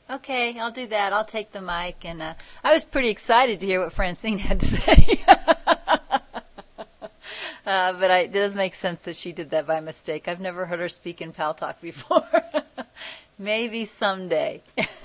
Okay, I'll do that. I'll take the mic. And I was pretty excited to hear what Francine had to say. But it does make sense that she did that by mistake. I've never heard her speak in Pal Talk before. Maybe someday.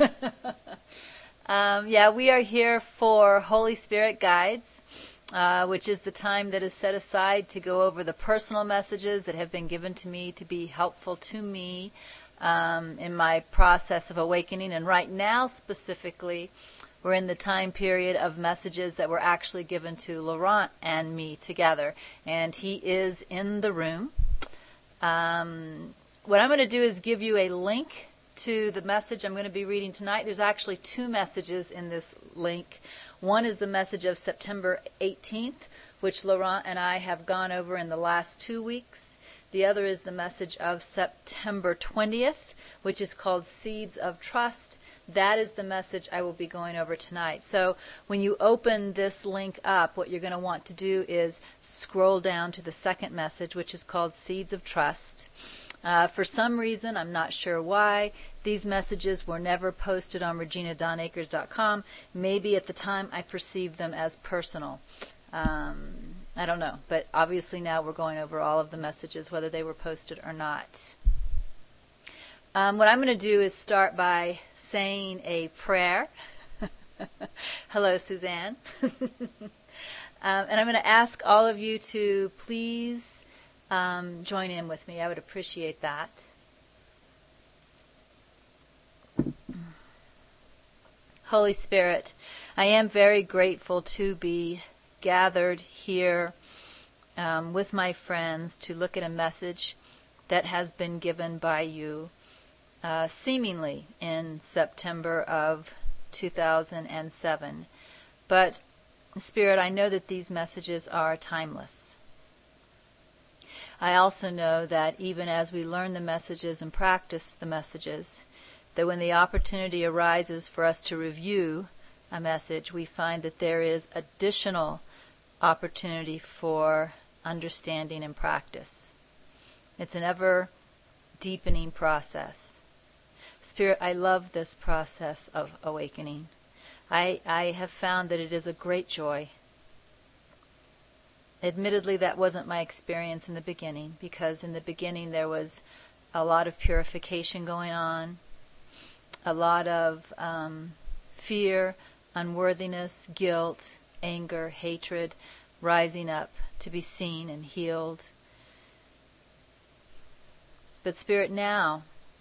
We are here for Holy Spirit Guides, which is the time that is set aside to go over the personal messages that have been given to me to be helpful to me in my process of awakening. And right now, specifically, we're in the time period of messages that were actually given to Laurent and me together. And he is in the room. What I'm going to do is give you a link to the message I'm going to be reading tonight. There's actually two messages in this link. One is the message of September 18th, which Laurent and I have gone over in the last 2 weeks. The other is the message of September 20th, which is called Seeds of Trust. That is the message I will be going over tonight. So when you open this link up, what you're going to want to do is scroll down to the second message, which is called Seeds of Trust. For some reason, I'm not sure why, these messages were never posted on reginadonakers.com. Maybe at the time I perceived them as personal. I don't know, but obviously now we're going over all of the messages, whether they were posted or not. What I'm going to do is start by saying a prayer. Hello, Suzanne. And I'm going to ask all of you to please join in with me. I would appreciate that. Holy Spirit, I am very grateful to be gathered here with my friends to look at a message that has been given by you seemingly in September of 2007. But Spirit, I know that these messages are timeless. I also know that even as we learn the messages and practice the messages, that when the opportunity arises for us to review a message, we find that there is additional opportunity for understanding and practice. It's an ever deepening process. Spirit, I love this process of awakening. I have found that it is a great joy. Admittedly, that wasn't my experience in the beginning, because in the beginning there was a lot of purification going on, a lot of fear, unworthiness, guilt, anger, hatred rising up to be seen and healed. But Spirit, now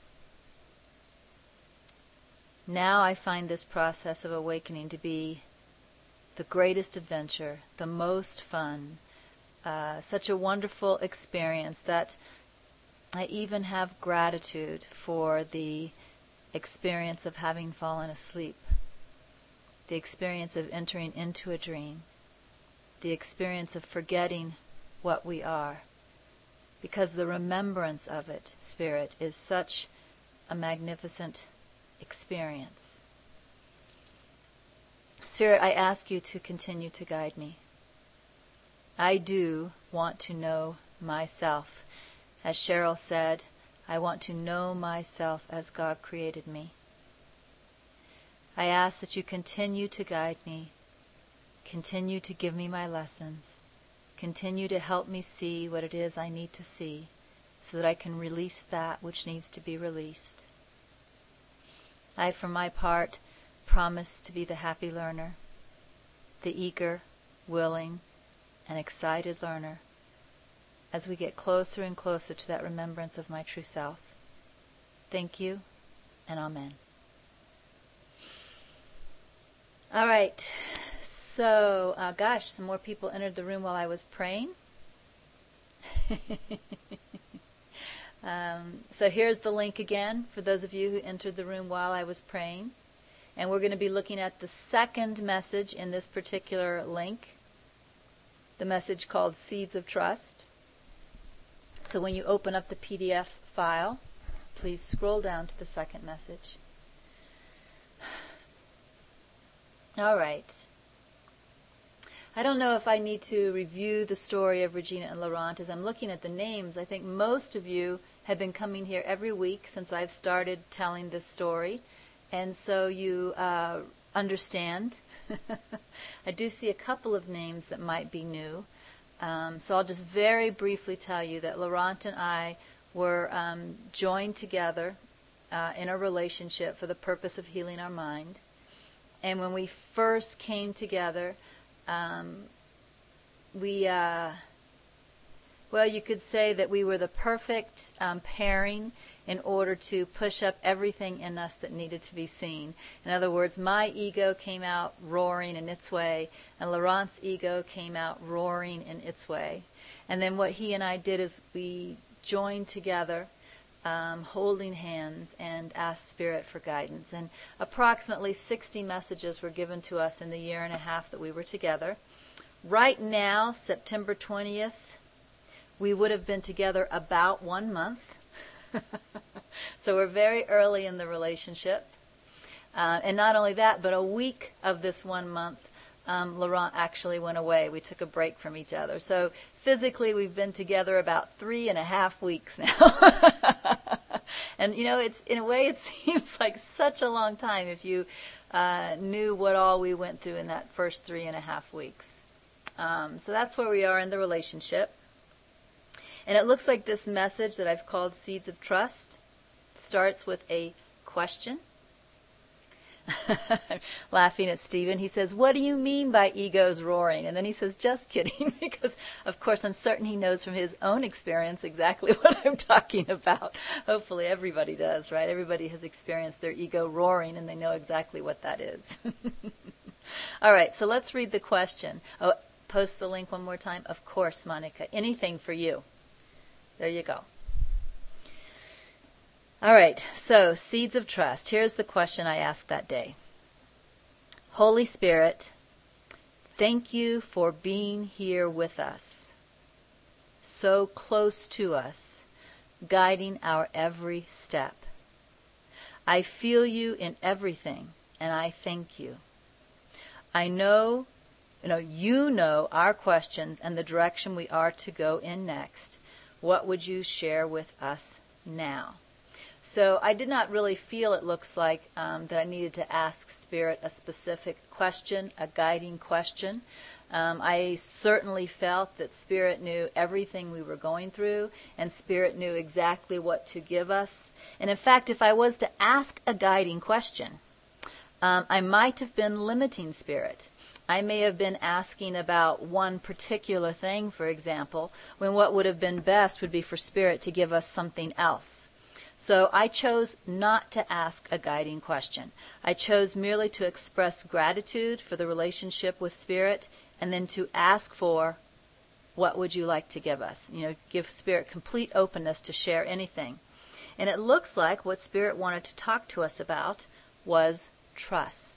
I find this process of awakening to be the greatest adventure, the most fun, such a wonderful experience that I even have gratitude for the experience of having fallen asleep, the experience of entering into a dream, the experience of forgetting what we are, because the remembrance of it, Spirit, is such a magnificent experience. Spirit, I ask you to continue to guide me. I do want to know myself. As Cheryl said, I want to know myself as God created me. I ask that you continue to guide me, continue to give me my lessons, continue to help me see what it is I need to see, so that I can release that which needs to be released. I, for my part, promise to be the happy learner, the eager, willing, and excited learner, as we get closer and closer to that remembrance of my true self. Thank you, and Amen. All right, so, some more people entered the room while I was praying. So here's the link again for those of you who entered the room while I was praying. And we're going to be looking at the second message in this particular link, the message called Seeds of Trust. So when you open up the PDF file, please scroll down to the second message. All right. I don't know if I need to review the story of Regina and Laurent. As I'm looking at the names, I think most of you have been coming here every week since I've started telling this story. And so you understand. I do see a couple of names that might be new. So I'll just very briefly tell you that Laurent and I were joined together in a relationship for the purpose of healing our mind. And when we first came together, you could say that we were the perfect pairing in order to push up everything in us that needed to be seen. In other words, my ego came out roaring in its way, and Laurent's ego came out roaring in its way. And then what he and I did is we joined together, holding hands, and asked Spirit for guidance. And approximately 60 messages were given to us in the year and a half that we were together. Right now, September 20th, we would have been together about 1 month. So we're very early in the relationship. And not only that, but a week of this 1 month, Laurent actually went away. We took a break from each other. So physically, we've been together about 3.5 weeks now. And, it's in a way, it seems like such a long time if you knew what all we went through in that first 3.5 weeks. So that's where we are in the relationship. And it looks like this message that I've called Seeds of Trust starts with a question. I'm laughing at Stephen. He says, "What do you mean by ego's roaring?" And then he says, "Just kidding," because, of course, I'm certain he knows from his own experience exactly what I'm talking about. Hopefully everybody does, right? Everybody has experienced their ego roaring, and they know exactly what that is. All right, so let's read the question. Oh, post the link one more time. Of course, Monica. Anything for you. There you go. All right, so Seeds of Trust. Here's the question I asked that day. Holy Spirit, thank you for being here with us, so close to us, guiding our every step. I feel you in everything, and I thank you. I know, you know our questions and the direction we are to go in next. What would you share with us now? So I did not really feel, it looks like, that I needed to ask Spirit a specific question, a guiding question. I certainly felt that Spirit knew everything we were going through, and Spirit knew exactly what to give us. And in fact, if I was to ask a guiding question, I might have been limiting Spirit. I may have been asking about one particular thing, for example, when what would have been best would be for Spirit to give us something else. So I chose not to ask a guiding question. I chose merely to express gratitude for the relationship with Spirit, and then to ask for, what would you like to give us? Give Spirit complete openness to share anything. And it looks like what Spirit wanted to talk to us about was trust.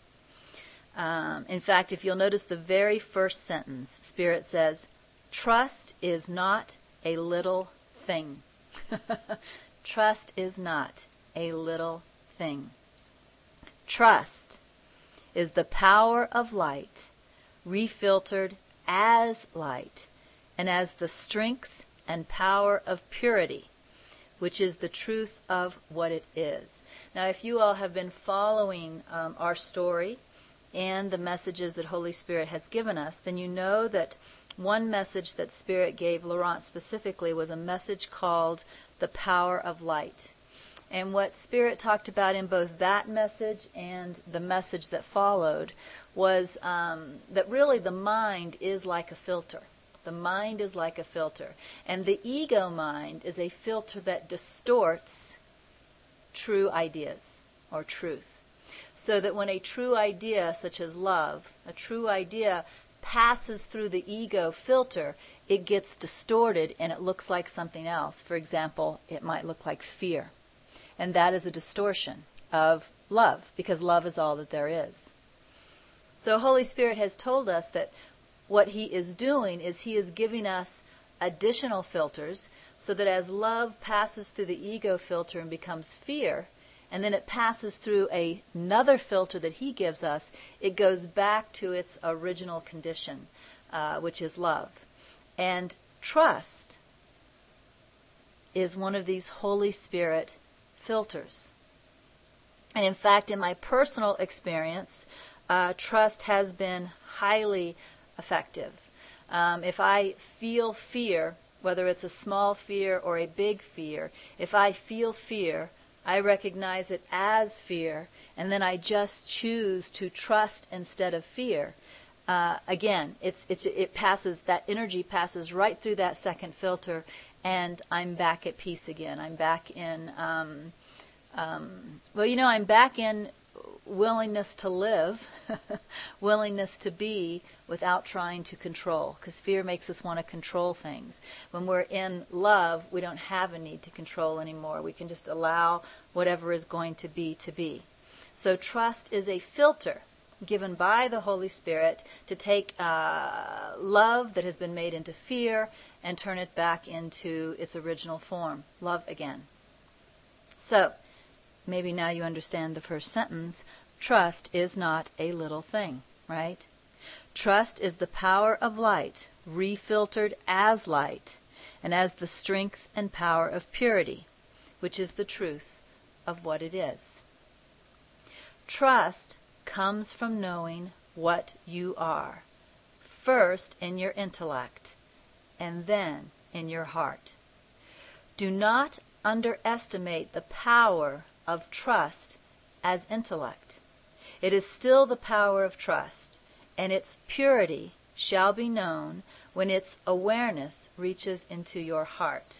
In fact, if you'll notice the very first sentence, Spirit says, "Trust is not a little thing." Trust is not a little thing. Trust is the power of light, refiltered as light, and as the strength and power of purity, which is the truth of what it is. Now, if you all have been following our story and the messages that Holy Spirit has given us, then you know that one message that Spirit gave Laurent specifically was a message called the power of light. And what Spirit talked about in both that message and the message that followed was that really the mind is like a filter. The mind is like a filter. And the ego mind is a filter that distorts true ideas or truth. So that when a true idea, such as love, a true idea passes through the ego filter, it gets distorted and it looks like something else. For example, it might look like fear. And that is a distortion of love, because love is all that there is. So Holy Spirit has told us that what He is doing is He is giving us additional filters so that as love passes through the ego filter and becomes fear, and then it passes through another filter that He gives us, it goes back to its original condition, which is love. And trust is one of these Holy Spirit filters. And in fact, in my personal experience, trust has been highly effective. If I feel fear, whether it's a small fear or a big fear, if I feel fear, I recognize it as fear, and then I just choose to trust instead of fear. Again, it passes, that energy passes right through that second filter, and I'm back at peace again. I'm back in, I'm back in willingness to live, willingness to be without trying to control, because fear makes us want to control things. When we're in love, we don't have a need to control anymore. We can just allow whatever is going to be to be. So trust is a filter given by the Holy Spirit to take love that has been made into fear and turn it back into its original form, love again. So, maybe now you understand the first sentence. Trust is not a little thing, right? Trust is the power of light, refiltered as light, and as the strength and power of purity, which is the truth of what it is. Trust comes from knowing what you are, first in your intellect, and then in your heart. Do not underestimate the power of trust as intellect. It is still the power of trust, and its purity shall be known when its awareness reaches into your heart.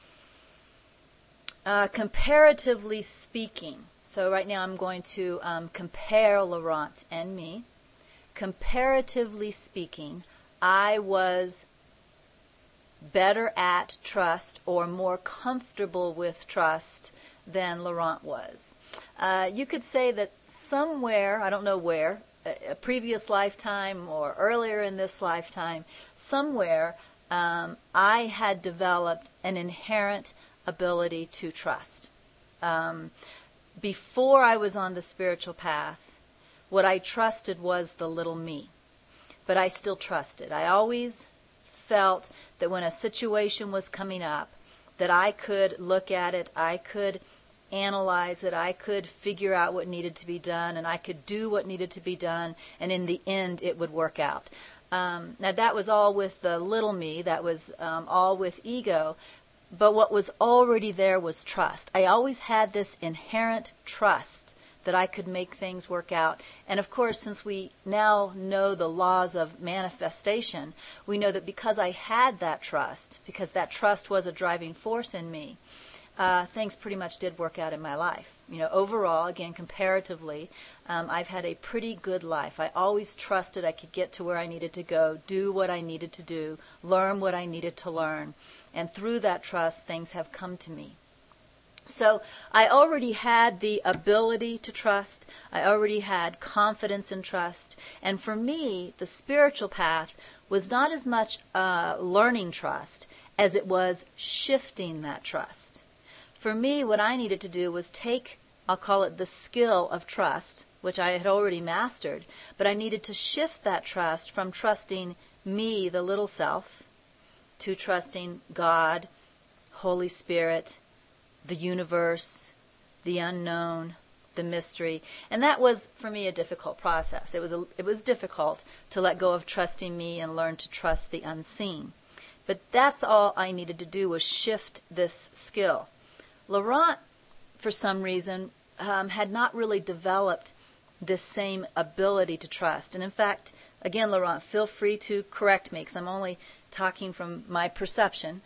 Comparatively speaking, so right now I'm going to compare Laurent and me. Comparatively speaking, I was better at trust or more comfortable with trust than Laurent was. You could say that somewhere, I don't know where, a previous lifetime or earlier in this lifetime, somewhere I had developed an inherent ability to trust. Before I was on the spiritual path, what I trusted was the little me. But I still trusted. I always felt that when a situation was coming up, that I could look at it, I could analyze it, I could figure out what needed to be done, and I could do what needed to be done, and in the end it would work out. Now that was all with the little me, that was all with ego, but what was already there was trust. I always had this inherent trust that I could make things work out. And of course, since we now know the laws of manifestation, we know that because I had that trust, because that trust was a driving force in me, things pretty much did work out in my life. Overall, again, comparatively, I've had a pretty good life. I always trusted I could get to where I needed to go, do what I needed to do, learn what I needed to learn. And through that trust, things have come to me. So I already had the ability to trust. I already had confidence in trust. And for me, the spiritual path was not as much learning trust as it was shifting that trust. For me, what I needed to do was take, I'll call it the skill of trust, which I had already mastered, but I needed to shift that trust from trusting me, the little self, to trusting God, Holy Spirit, the universe, the unknown, the mystery. And that was, for me, a difficult process. It was difficult to let go of trusting me and learn to trust the unseen. But that's all I needed to do was shift this skill. Laurent, for some reason, had not really developed this same ability to trust. And in fact, again, Laurent, feel free to correct me because I'm only talking from my perception.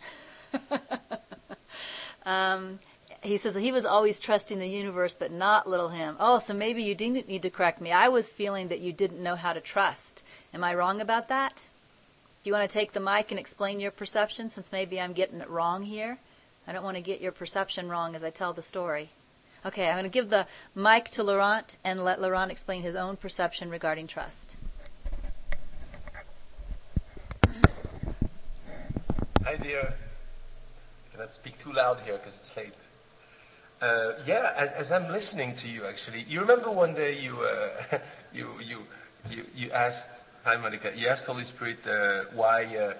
He says that he was always trusting the universe, but not little him. Oh, so maybe you didn't need to correct me. I was feeling that you didn't know how to trust. Am I wrong about that? Do you want to take the mic and explain your perception, since maybe I'm getting it wrong here? I don't want to get your perception wrong as I tell the story. Okay, I'm going to give the mic to Laurent and let Laurent explain his own perception regarding trust. Hi, dear. I cannot speak too loud here because it's late. As I'm listening to you, actually, you remember one day you asked, hi Monica, you asked Holy Spirit why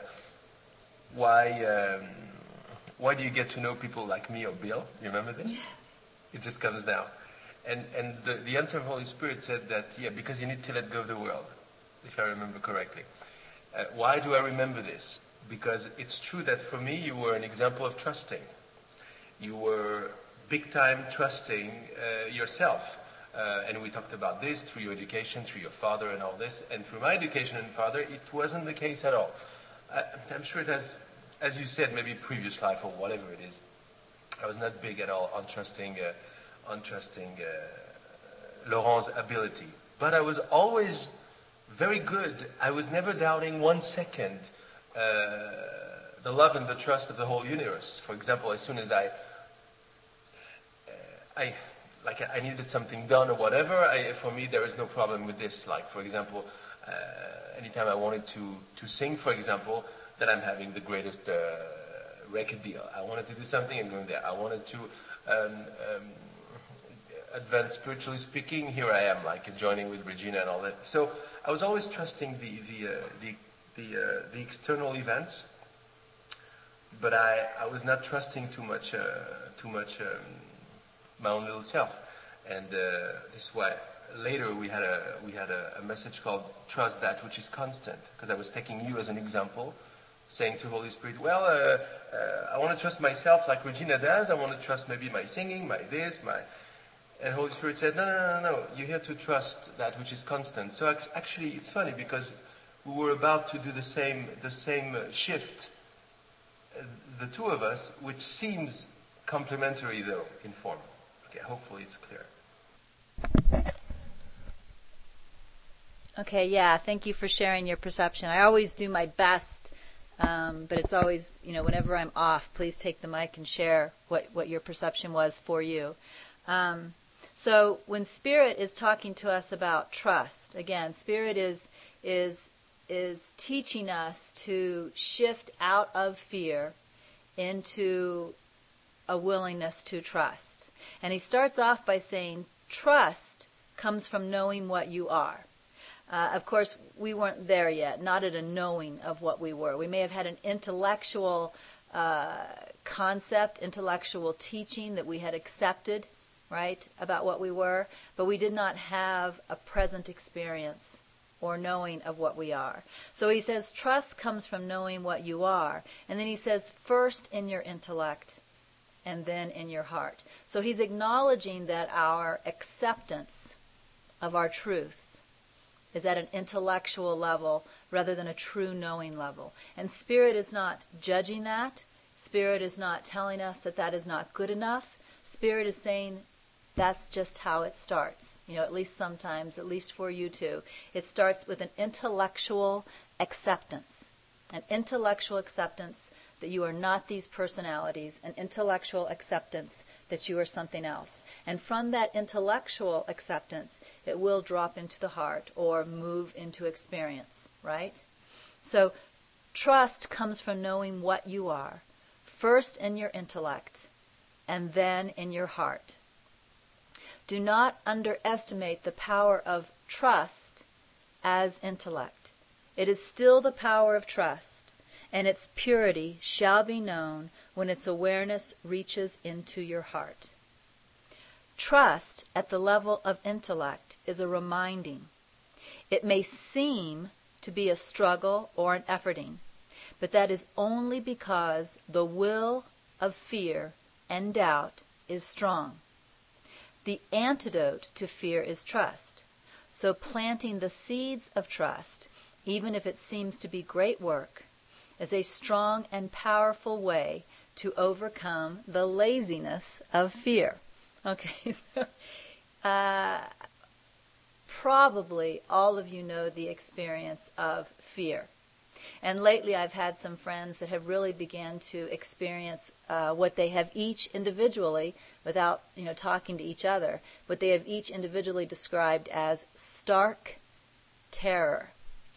do you get to know people like me or Bill? You remember this? Yes. It just comes now. And the answer of Holy Spirit said that, because you need to let go of the world, if I remember correctly. Why do I remember this? Because it's true that for me you were an example of trusting. You were big time trusting yourself. And we talked about this through your education, through your father and all this. And through my education and father, it wasn't the case at all. I'm sure it has, as you said, maybe previous life or whatever it is. I was not big at all on trusting Laurent's ability. But I was always very good. I was never doubting 1 second the love and the trust of the whole universe. For example, as soon as I needed something done or whatever, for me there is no problem with this. Like, for example, anytime I wanted to sing, for example, that I'm having the greatest record deal. I wanted to do something, I'm going there. I wanted to advance spiritually speaking, here I am, like joining with Regina and all that. So I was always trusting the external events, but I was not trusting too much my own little self. And this is why later we had a message called Trust That Which Is Constant, because I was taking you as an example, saying to Holy Spirit, I want to trust myself like Regina does. I want to trust maybe my singing, my this, my... And Holy Spirit said, no, you're here to trust that which is constant. So actually it's funny because we were about to do the same shift, the two of us, which seems complementary though in form. Okay, hopefully it's clear. Okay, yeah, thank you for sharing your perception. I always do my best, but it's always, whenever I'm off, please take the mic and share what your perception was for you. So when Spirit is talking to us about trust, again, Spirit is teaching us to shift out of fear into a willingness to trust. And he starts off by saying, trust comes from knowing what you are. Of course, we weren't there yet, not at a knowing of what we were. We may have had an intellectual concept, intellectual teaching that we had accepted, right, about what we were, but we did not have a present experience or knowing of what we are. So he says trust comes from knowing what you are. And then he says first in your intellect and then in your heart. So he's acknowledging that our acceptance of our truth is at an intellectual level rather than a true knowing level. And Spirit is not judging that. Spirit is not telling us that that is not good enough. Spirit is saying that's just how it starts. At least sometimes, at least for you too. It starts with an intellectual acceptance. An intellectual acceptance that you are not these personalities. An intellectual acceptance that you are something else. And from that intellectual acceptance, it will drop into the heart or move into experience, right? So trust comes from knowing what you are, first in your intellect and then in your heart. Do not underestimate the power of trust as intellect. It is still the power of trust, and its purity shall be known when its awareness reaches into your heart. Trust at the level of intellect is a reminding. It may seem to be a struggle or an efforting, but that is only because the will of fear and doubt is strong. The antidote to fear is trust. So planting the seeds of trust, even if it seems to be great work, is a strong and powerful way to overcome the laziness of fear. Okay, so probably all of you know the experience of fear. And lately I've had some friends that have really began to experience what they have each individually, without talking to each other, what they have each individually described as stark terror,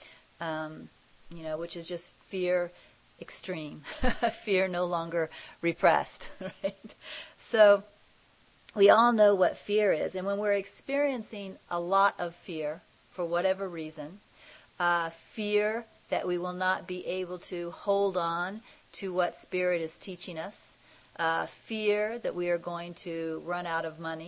which is just fear extreme, fear no longer repressed, right? So we all know what fear is, and when we're experiencing a lot of fear, for whatever reason, fear that we will not be able to hold on to what Spirit is teaching us, fear that we are going to run out of money,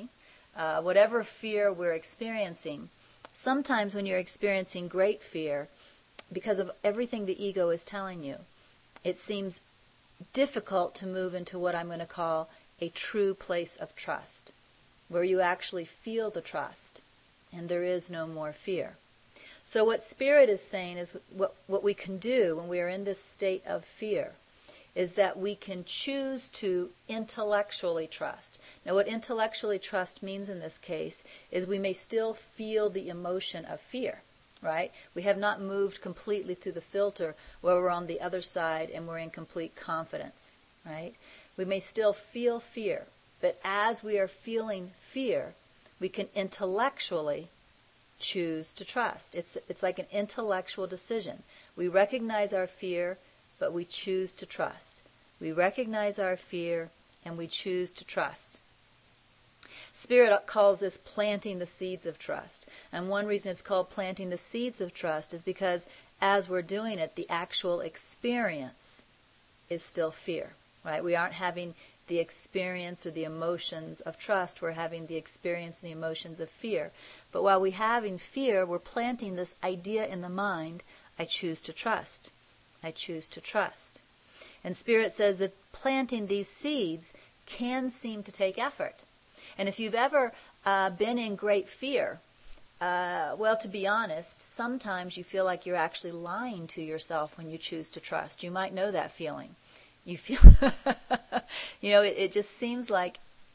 whatever fear we're experiencing, sometimes when you're experiencing great fear, because of everything the ego is telling you, it seems difficult to move into what I'm going to call a true place of trust, where you actually feel the trust and there is no more fear. So what Spirit is saying is what we can do when we are in this state of fear is that we can choose to intellectually trust. Now what intellectually trust means in this case is we may still feel the emotion of fear, right? We have not moved completely through the filter where we're on the other side and we're in complete confidence, right? We may still feel fear, but as we are feeling fear, we can intellectually choose to trust. It's like an intellectual decision. We recognize our fear, but we choose to trust. We recognize our fear and we choose to trust. Spirit calls this planting the seeds of trust. And one reason it's called planting the seeds of trust is because as we're doing it, the actual experience is still fear, right? We aren't having the experience or the emotions of trust. We're having the experience and the emotions of fear. But while we're having fear, we're planting this idea in the mind, I choose to trust. I choose to trust. And Spirit says that planting these seeds can seem to take effort. And if you've ever been in great fear, well, to be honest, sometimes you feel like you're actually lying to yourself when you choose to trust. You might know that feeling. You feel, it just seems like,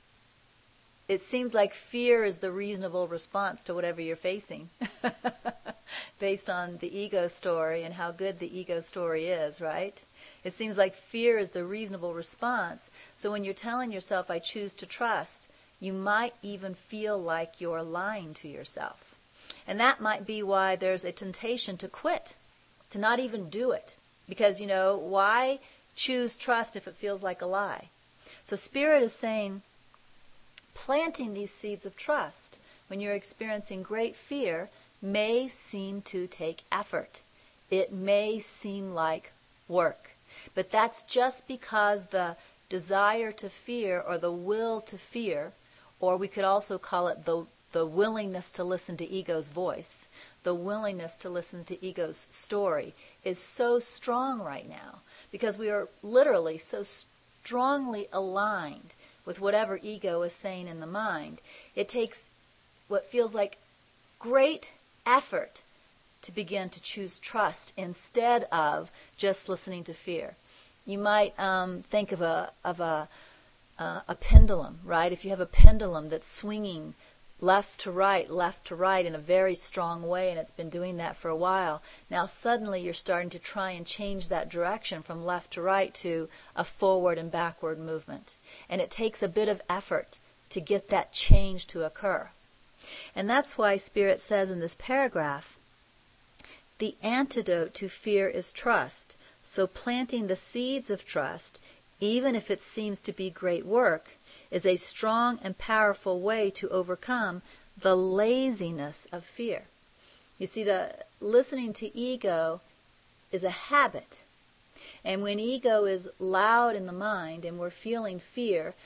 fear is the reasonable response to whatever you're facing, based on the ego story and how good the ego story is, right? It seems like fear is the reasonable response. So when you're telling yourself, I choose to trust, you might even feel like you're lying to yourself. And that might be why there's a temptation to quit, to not even do it. Because, why choose trust if it feels like a lie? So Spirit is saying, planting these seeds of trust when you're experiencing great fear may seem to take effort. It may seem like work. But that's just because the desire to fear or the will to fear, or we could also call it the willingness to listen to ego's voice, the willingness to listen to ego's story is so strong right now because we are literally so strongly aligned with whatever ego is saying in the mind. It takes what feels like great effort to begin to choose trust instead of just listening to fear. You might think of a pendulum, right? If you have a pendulum that's swinging left to right in a very strong way, and it's been doing that for a while. Now suddenly you're starting to try and change that direction from left to right to a forward and backward movement. And it takes a bit of effort to get that change to occur. And that's why Spirit says in this paragraph, the antidote to fear is trust. So planting the seeds of trust, even if it seems to be great work, is a strong and powerful way to overcome the laziness of fear. You see, the listening to ego is a habit. And when ego is loud in the mind and we're feeling fear,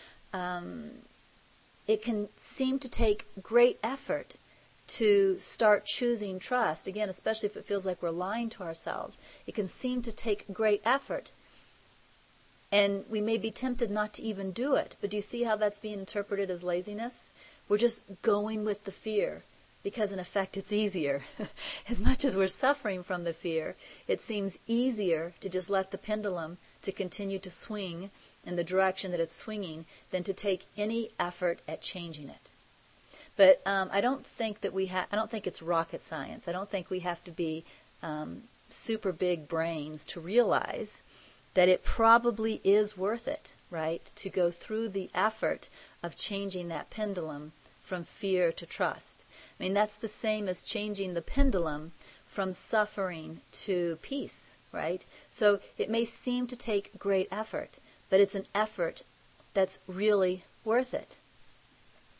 it can seem to take great effort to start choosing trust. Again, especially if it feels like we're lying to ourselves. It can seem to take great effort. And we may be tempted not to even do it. But do you see how that's being interpreted as laziness? We're just going with the fear because, in effect, it's easier. As much as we're suffering from the fear, it seems easier to just let the pendulum to continue to swing in the direction that it's swinging than to take any effort at changing it. But I don't think that I don't think it's rocket science. I don't think we have to be super big brains to realize that it probably is worth it, right, to go through the effort of changing that pendulum from fear to trust. I mean, that's the same as changing the pendulum from suffering to peace, right? So it may seem to take great effort, but it's an effort that's really worth it.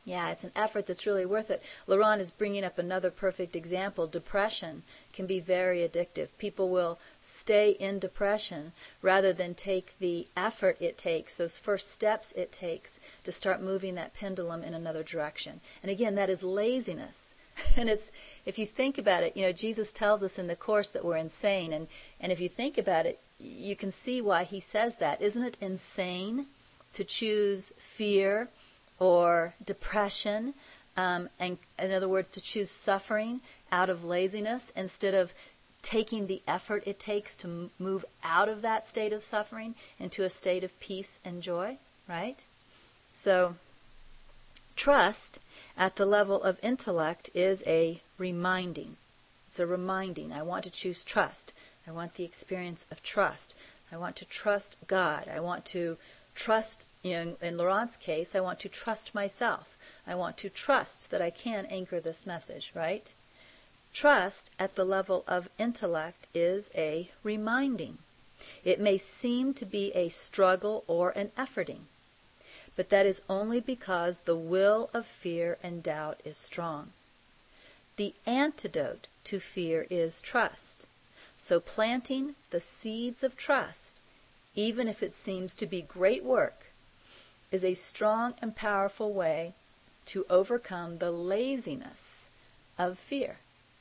Yeah, it's an effort that's really worth it. Laurent is bringing up another perfect example. Depression can be very addictive. People will stay in depression rather than take the effort it takes, those first steps it takes to start moving that pendulum in another direction. And again, that is laziness. And it's, if you think about it, Jesus tells us in the Course that we're insane. And if you think about it, you can see why he says that. Isn't it insane to choose fear or depression, and in other words, to choose suffering out of laziness instead of taking the effort it takes to move out of that state of suffering into a state of peace and joy, right? So, trust at the level of intellect is a reminding. It's a reminding. I want to choose trust. I want the experience of trust. I want to trust God. I want to trust, in Laurent's case, I want to trust myself. I want to trust that I can anchor this message, right? Trust at the level of intellect is a reminding. It may seem to be a struggle or an efforting, but that is only because the will of fear and doubt is strong. The antidote to fear is trust. So planting the seeds of trust, even if it seems to be great work, is a strong and powerful way to overcome the laziness of fear.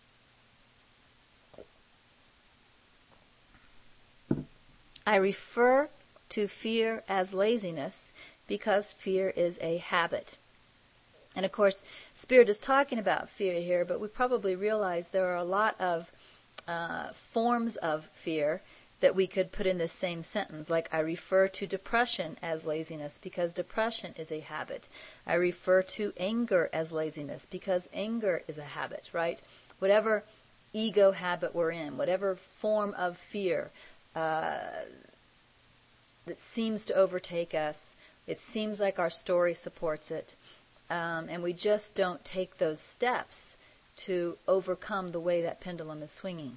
I refer to fear as laziness because fear is a habit. And of course, Spirit is talking about fear here, but we probably realize there are a lot of forms of fear that we could put in this same sentence, like I refer to depression as laziness because depression is a habit. I refer to anger as laziness because anger is a habit, right? Whatever ego habit we're in, whatever form of fear that seems to overtake us, it seems like our story supports it, and we just don't take those steps to overcome the way that pendulum is swinging.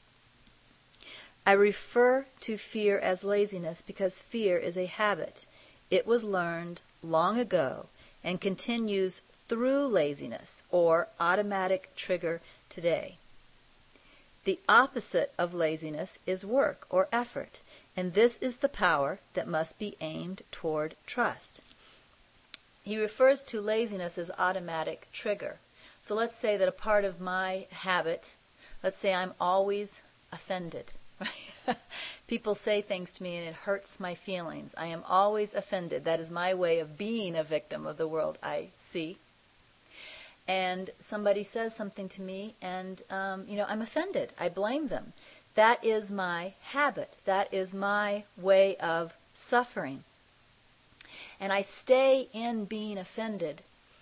I refer to fear as laziness because fear is a habit. It was learned long ago and continues through laziness or automatic trigger today. The opposite of laziness is work or effort, and this is the power that must be aimed toward trust. He refers to laziness as automatic trigger. So let's say that a part of my habit, let's say I'm always offended. People say things to me and it hurts my feelings. I am always offended. That is my way of being a victim of the world I see. And somebody says something to me and, I'm offended. I blame them. That is my habit. That is my way of suffering. And I stay in being offended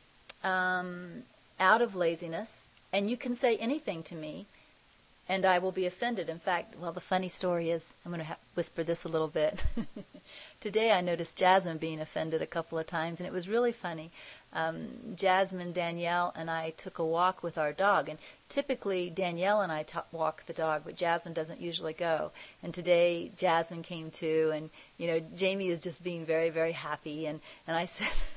out of laziness. And you can say anything to me and I will be offended. In fact, the funny story is, I'm going to whisper this a little bit. Today I noticed Jasmine being offended a couple of times, and it was really funny. Jasmine, Danielle, and I took a walk with our dog, and typically Danielle and I walk the dog, but Jasmine doesn't usually go. And today Jasmine came too, and Jamie is just being very, very happy. And I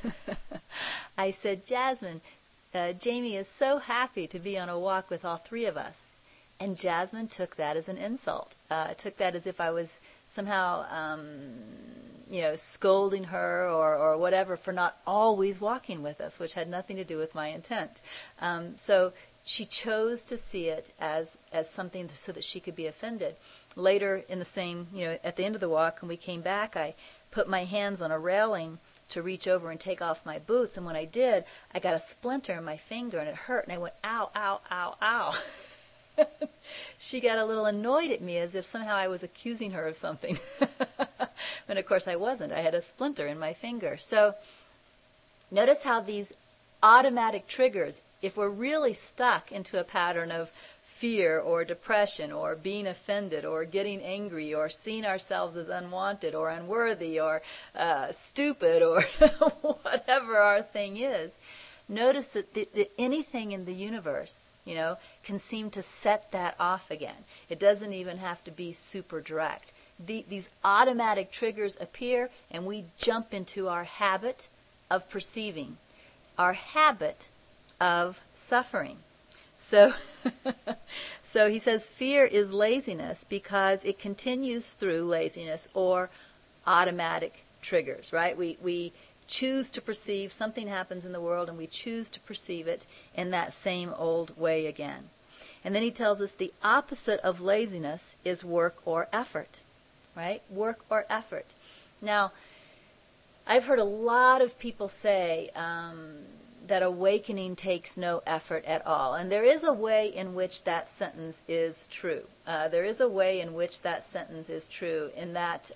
said, Jasmine, Jamie is so happy to be on a walk with all three of us. And Jasmine took that as an insult. Took that as if I was somehow, scolding her or whatever for not always walking with us, which had nothing to do with my intent. So she chose to see it as something so that she could be offended. Later in the same, at the end of the walk, when we came back, I put my hands on a railing to reach over and take off my boots. And when I did, I got a splinter in my finger and it hurt. And I went, ow, ow, ow, ow. She got a little annoyed at me as if somehow I was accusing her of something. When of course I wasn't. I had a splinter in my finger. So notice how these automatic triggers, if we're really stuck into a pattern of fear or depression or being offended or getting angry or seeing ourselves as unwanted or unworthy or stupid or whatever our thing is, notice that anything in the universe, can seem to set that off again. It doesn't even have to be super direct. These automatic triggers appear and we jump into our habit of perceiving. our habit of suffering. So, so he says fear is laziness because it continues through laziness or automatic triggers, right? We choose to perceive something happens in the world and we choose to perceive it in that same old way again. And then he tells us the opposite of laziness is work or effort, right? Work or effort. Now, I've heard a lot of people say that awakening takes no effort at all. And there is a way in which that sentence is true. There is a way in which that sentence is true in that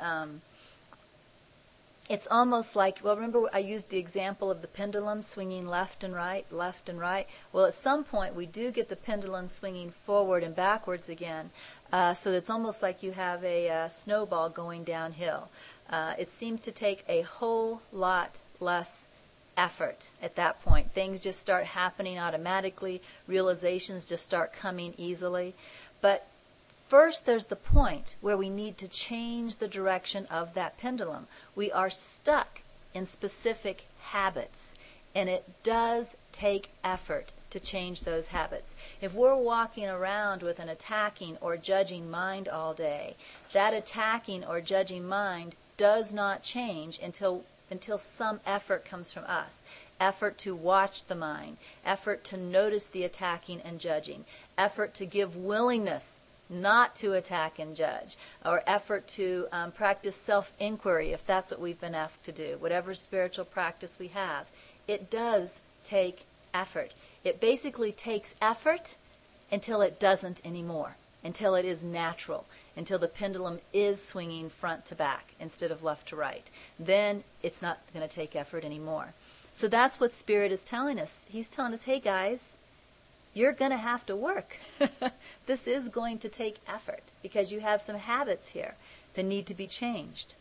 it's almost like, well, remember I used the example of the pendulum swinging left and right, left and right. Well, at some point we do get the pendulum swinging forward and backwards again. So it's almost like you have a snowball going downhill. It seems to take a whole lot less effort at that point. Things just start happening automatically. Realizations just start coming easily. But first, there's the point where we need to change the direction of that pendulum. We are stuck in specific habits, and it does take effort to change those habits. If we're walking around with an attacking or judging mind all day, that attacking or judging mind does not change until some effort comes from us. Effort to watch the mind, effort to notice the attacking and judging, effort to give willingness not to attack and judge, or effort to practice self-inquiry if that's what we've been asked to do. Whatever spiritual practice we have, it does take effort. It basically takes effort until it doesn't anymore, until it is natural, until the pendulum is swinging front to back instead of left to right. Then it's not going to take effort anymore. So that's what Spirit is telling us. He's telling us, hey guys, you're going to have to work. This is going to take effort because you have some habits here that need to be changed.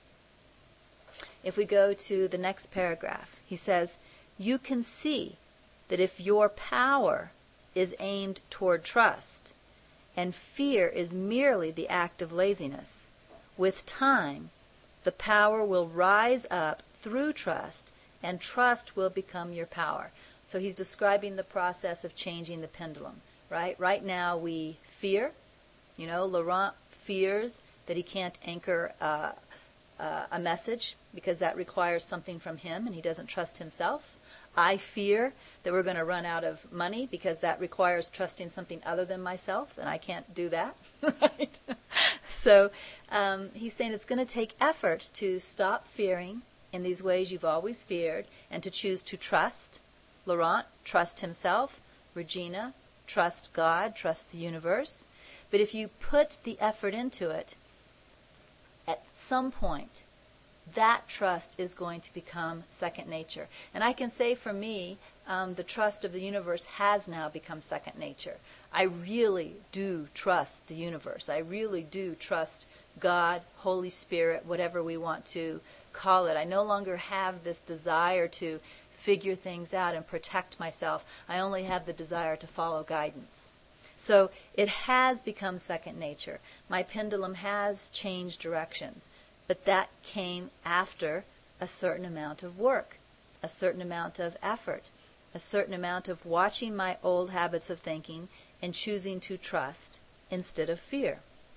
If we go to the next paragraph, he says, you can see that if your power is aimed toward trust and fear is merely the act of laziness, with time, the power will rise up through trust and trust will become your power. So he's describing the process of changing the pendulum, right? Right now we fear. You know, Laurent fears that he can't anchor a message because that requires something from him and he doesn't trust himself. I fear that we're going to run out of money because that requires trusting something other than myself, and I can't do that, right? So he's saying it's going to take effort to stop fearing in these ways you've always feared and to choose to trust. Laurent, trust himself. Regina, trust God, trust the universe. But if you put the effort into it, at some point, that trust is going to become second nature. And I can say for me, the trust of the universe has now become second nature. I really do trust the universe. I really do trust God, Holy Spirit, whatever we want to call it. I no longer have this desire to figure things out and protect myself. I only have the desire to follow guidance. So it has become second nature. My pendulum has changed directions. But that came after a certain amount of work, a certain amount of effort, a certain amount of watching my old habits of thinking and choosing to trust instead of fear.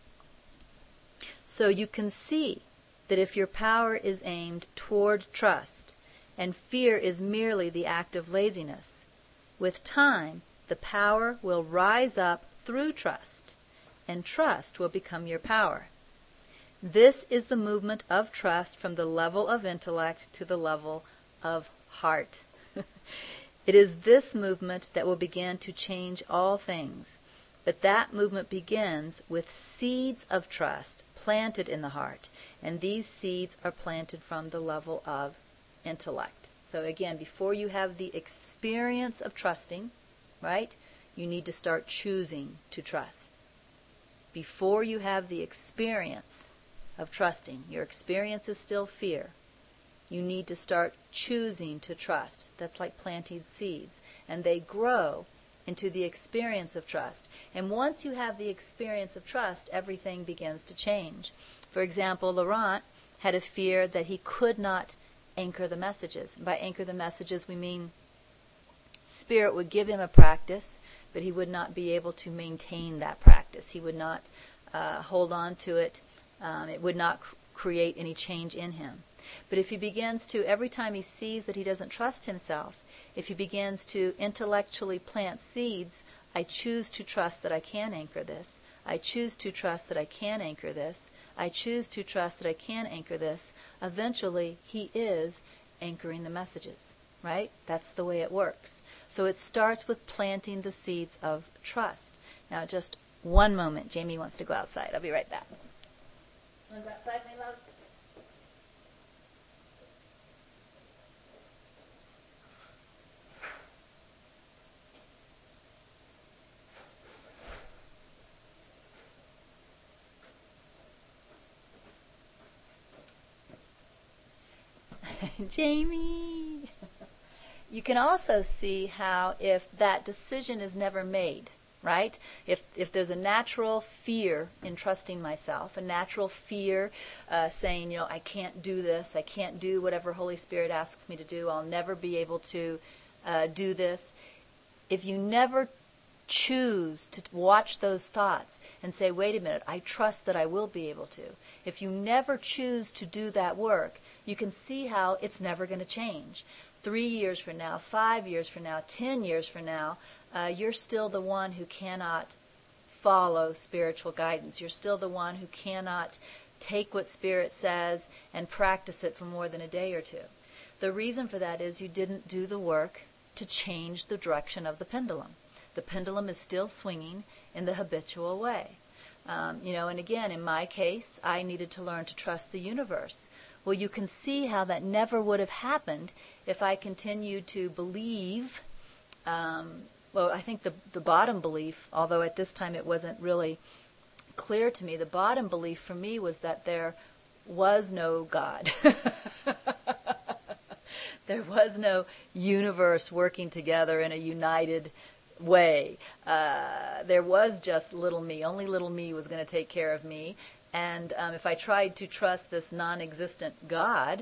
So you can see that if your power is aimed toward trust and fear is merely the act of laziness, with time the power will rise up through trust and trust will become your power. This is the movement of trust from the level of intellect to the level of heart. It is this movement that will begin to change all things. But that movement begins with seeds of trust planted in the heart. And these seeds are planted from the level of intellect. So again, before you have the experience of trusting, right, you need to start choosing to trust. Before you have the experience of trusting, your experience is still fear. You need to start choosing to trust. That's like planting seeds. And they grow into the experience of trust. And once you have the experience of trust, everything begins to change. For example, Laurent had a fear that he could not anchor the messages. By anchor the messages, we mean Spirit would give him a practice, but he would not be able to maintain that practice. He would not hold on to it. It would not create any change in him. But if he begins to, every time he sees that he doesn't trust himself, if he begins to intellectually plant seeds, I choose to trust that I can anchor this. I choose to trust that I can anchor this. I choose to trust that I can anchor this. Eventually, he is anchoring the messages, right? That's the way it works. So it starts with planting the seeds of trust. Now, just one moment. Jamie wants to go outside. I'll be right back. Want to go outside, my love? Jamie! You can also see how if that decision is never made, right? If there's a natural fear in trusting myself, a natural fear saying, I can't do this, I can't do whatever Holy Spirit asks me to do, I'll never be able to do this. If you never choose to watch those thoughts and say, wait a minute, I trust that I will be able to. If you never choose to do that work, you can see how it's never going to change. 3 years from now, 5 years from now, 10 years from now, you're still the one who cannot follow spiritual guidance. You're still the one who cannot take what Spirit says and practice it for more than a day or two. The reason for that is you didn't do the work to change the direction of the pendulum. The pendulum is still swinging in the habitual way. And again, in my case, I needed to learn to trust the universe. Well, you can see how that never would have happened if I continued to believe, I think the bottom belief, although at this time it wasn't really clear to me, the bottom belief for me was that there was no God. There was no universe working together in a united way. There was just little me. Only little me was going to take care of me. And if I tried to trust this non-existent God,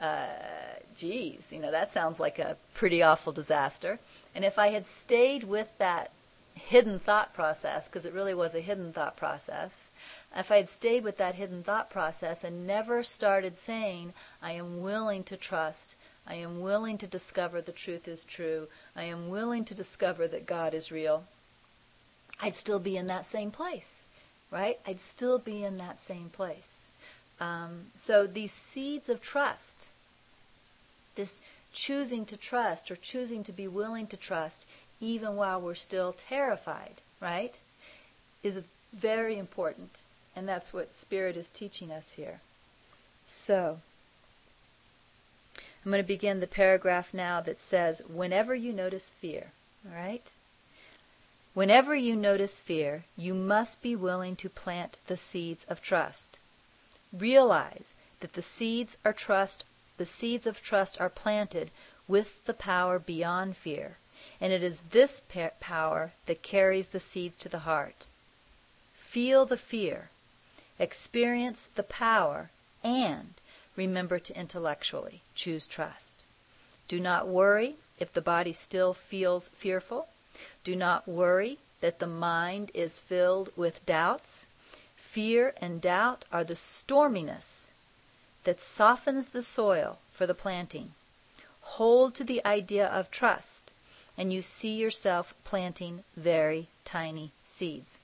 that sounds like a pretty awful disaster. And if I had stayed with that hidden thought process, because it really was a hidden thought process, if I had stayed with that hidden thought process and never started saying, I am willing to trust, I am willing to discover the truth is true, I am willing to discover that God is real, I'd still be in that same place. Right? I'd still be in that same place. So these seeds of trust, this choosing to trust or choosing to be willing to trust even while we're still terrified, right, is very important. And that's what Spirit is teaching us here. So, I'm going to begin the paragraph now that says, whenever you notice fear, all right? Whenever you notice fear, you must be willing to plant the seeds of trust. Realize that the seeds of trust are planted with the power beyond fear, and it is this power that carries the seeds to the heart. Feel the fear, experience the power, and remember to intellectually choose trust. Do not worry if the body still feels fearful. Do not worry that the mind is filled with doubts. Fear and doubt are the storminess that softens the soil for the planting. Hold to the idea of trust, and you see yourself planting very tiny seeds.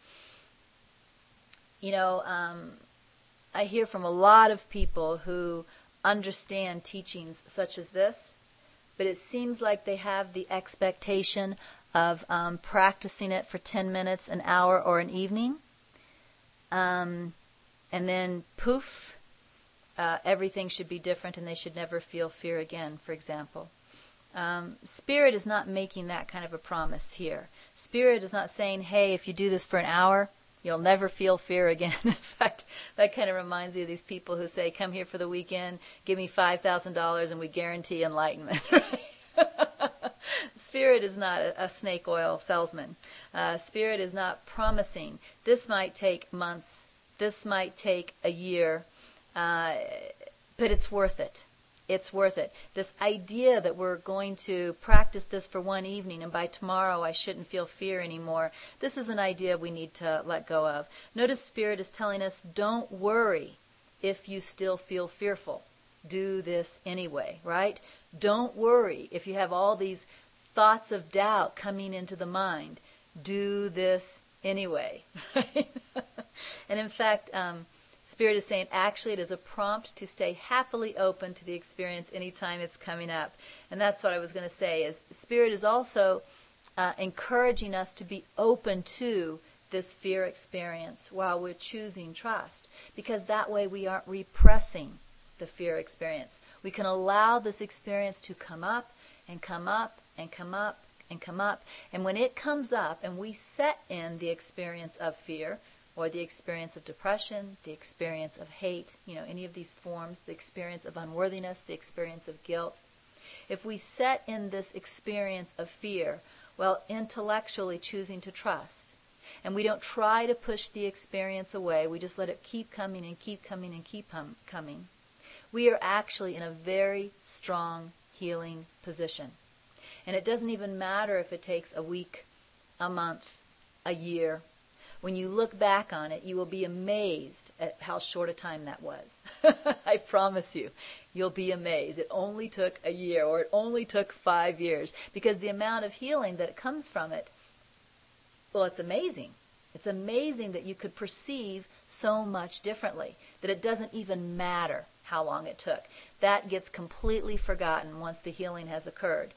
I hear from a lot of people who understand teachings such as this, but it seems like they have the expectation of practicing it for 10 minutes, an hour, or an evening. And then, poof, everything should be different and they should never feel fear again, for example. Spirit is not making that kind of a promise here. Spirit is not saying, hey, if you do this for an hour, you'll never feel fear again. In fact, that kind of reminds me of these people who say, come here for the weekend, give me $5,000 and we guarantee enlightenment. Spirit is not a snake oil salesman. Spirit is not promising. This might take months. This might take a year. But it's worth it. it's worth it. This idea that we're going to practice this for one evening and by tomorrow I shouldn't feel fear anymore, this is an idea we need to let go of. Notice Spirit is telling us, don't worry if you still feel fearful. Do this anyway, right? Don't worry if you have all these thoughts of doubt coming into the mind. Do this anyway. Right? And in fact, Spirit is saying, actually, it is a prompt to stay happily open to the experience anytime it's coming up. And that's what I was going to say, is Spirit is also encouraging us to be open to this fear experience while we're choosing trust. Because that way we aren't repressing the fear experience. We can allow this experience to come up and come up and come up and come up. And when it comes up and we set in the experience of fear, or the experience of depression, the experience of hate, any of these forms, the experience of unworthiness, the experience of guilt. If we set in this experience of fear, well, intellectually choosing to trust, and we don't try to push the experience away, we just let it keep coming and keep coming and keep coming, we are actually in a very strong healing position. And it doesn't even matter if it takes a week, a month, a year. When you look back on it, you will be amazed at how short a time that was. I promise you, you'll be amazed. It only took a year, or it only took 5 years, because the amount of healing that comes from it, well, it's amazing. It's amazing that you could perceive so much differently, that it doesn't even matter how long it took. That gets completely forgotten once the healing has occurred.